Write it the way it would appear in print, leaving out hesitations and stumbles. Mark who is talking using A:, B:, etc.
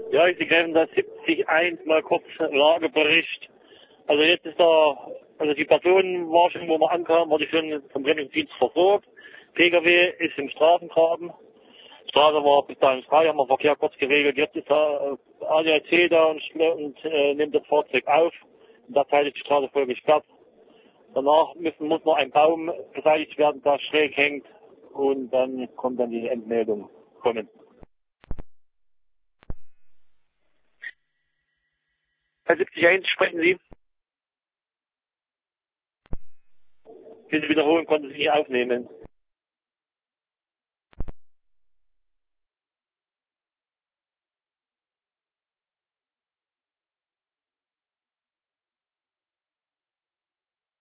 A: Ja, Sie greifen das 70.1 mal kurz Lagebericht. Also jetzt ist da, also die Person war schon, wo wir ankamen, wurde schon vom Rettungsdienst versorgt. PKW ist im Straßengraben. Straße war bis dahin frei, haben wir Verkehr kurz geregelt. Jetzt ist da ADAC da und nimmt das Fahrzeug auf. In der Zeit ist die Straße voll gesperrt. Danach muss noch ein Baum beseitigt werden, der schräg hängt. Und dann kommt dann die Entmeldung kommen. Bei 70.1 sprechen Sie? Können Sie wiederholen, konnten Sie nicht aufnehmen.